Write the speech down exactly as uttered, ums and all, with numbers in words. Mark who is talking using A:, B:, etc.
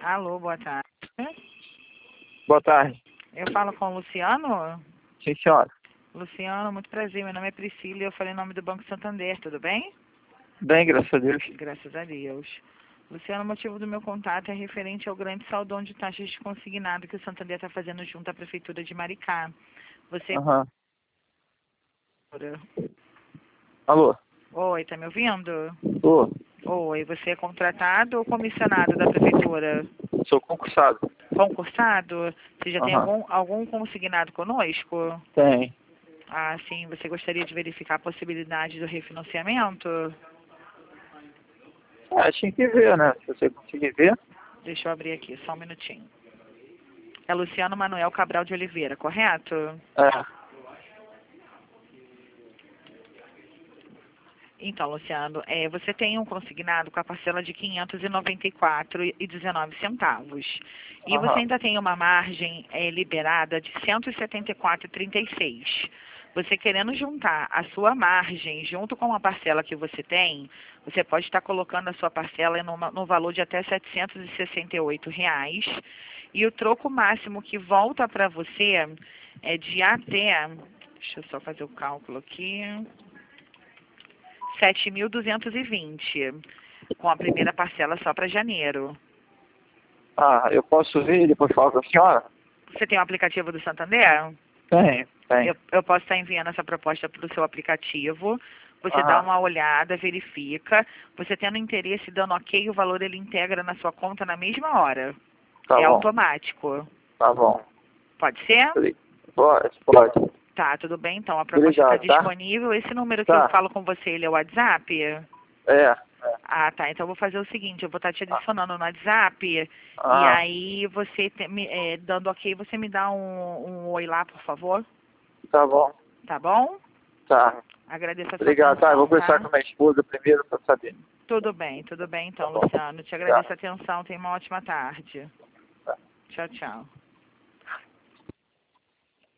A: Alô, boa tarde.
B: Boa tarde.
A: Eu falo com o Luciano?
B: Sim, senhora.
A: Luciano, muito prazer. Meu nome é Priscila e eu falei em nome do Banco Santander, tudo bem?
B: Bem, graças a Deus.
A: Graças a Deus. Luciano, o motivo do meu contato é referente ao grande saldão de taxas de consignado que o Santander está fazendo junto à Prefeitura de Maricá. Você...
B: Aham. Alô?
A: Oi, tá me ouvindo?
B: Tô.
A: Oi, você é contratado ou comissionado da Prefeitura?
B: Sou concursado.
A: Concursado? Você já tem
B: Aham.
A: algum, algum consignado conosco?
B: Tem.
A: Ah, sim. Você gostaria de verificar a possibilidade do refinanciamento?
B: É, tinha que ver, né? Se você conseguir ver.
A: Deixa eu abrir aqui, só um minutinho. É Luciano Manuel Cabral de Oliveira, correto?
B: É.
A: Então, Luciano, é, você tem um consignado com a parcela de quinhentos e noventa e quatro reais e dezenove centavos. E você
B: Aham.
A: ainda tem uma margem é, liberada de cento e setenta e quatro reais e trinta e seis centavos. Você querendo juntar a sua margem junto com a parcela que você tem, você pode estar colocando a sua parcela numa, no valor de até setecentos e sessenta e oito reais. E o troco máximo que volta para você é de até... Deixa eu só fazer o cálculo aqui... sete mil duzentos e vinte, com a primeira parcela só para janeiro.
B: Ah, eu posso ver e depois falar com a senhora?
A: Você tem o aplicativo do Santander?
B: Tem, tem.
A: Eu, eu posso estar enviando essa proposta para o seu aplicativo. Você dá
B: Aham.
A: uma olhada, verifica. Você tendo interesse, dando ok, o valor ele integra na sua conta na mesma hora.
B: Tá
A: É
B: bom.
A: automático.
B: Tá bom.
A: Pode ser?
B: Pode, pode.
A: Tá, tudo bem. Então, a proposta está
B: Obrigado, tá?
A: disponível. Esse número que eu
B: Tá.
A: falo com você, ele é o WhatsApp?
B: É. É.
A: Ah, tá. Então eu vou fazer o seguinte, eu vou estar te adicionando no WhatsApp e
B: Ah,
A: aí você, te- me- é, dando ok, você me dá um, um oi lá, por favor.
B: tá bom.
A: Tá bom?
B: Tá.
A: Agradeço a sua
B: Obrigado, tá? Eu vou
A: atenção,
B: conversar
A: tá?
B: com a minha esposa primeiro pra saber.
A: Tudo bem, tudo bem
B: Tá
A: então,
B: bom.
A: Luciano. Te
B: Obrigado.
A: agradeço a atenção. Tenha uma ótima tarde.
B: Tá.
A: Tchau, tchau.